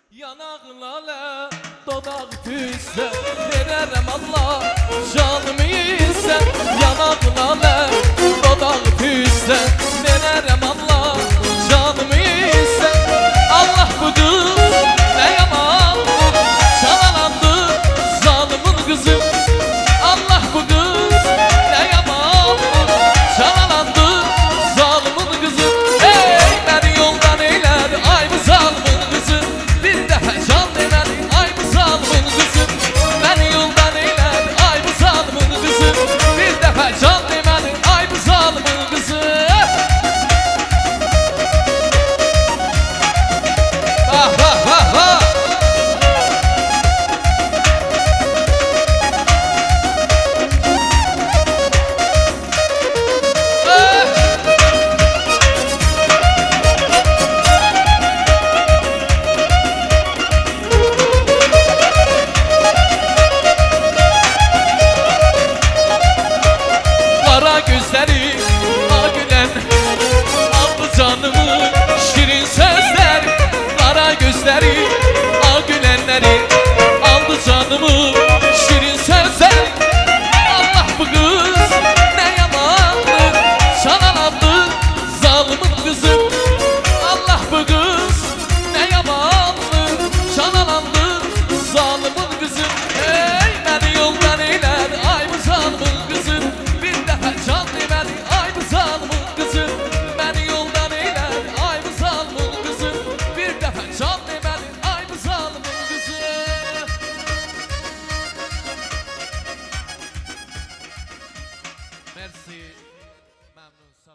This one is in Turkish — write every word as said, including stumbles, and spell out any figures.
Yanaklara dodak tüyse vererem Allah canımı ise. Yanaklara dodak tüyse vererem Allah canımı ise. Allah bu kız ne yaman çalalandı zalimin kızım. Allah bu kız ne yaman çalalandı zalimin kızım. Hey beni yoldan eyledi ay bu zalimin kızı. Bir defa can demedi ay bu zalimin kızı. Beni yoldan eyledi ay bu zalimin kızı. Bir defa can demedi ay bu zalimin kızı. Vah vah vah vah. Kara gözleri ağülen aldı canımı şirin sözler. Kara gözleri ağülenleri aldı canımı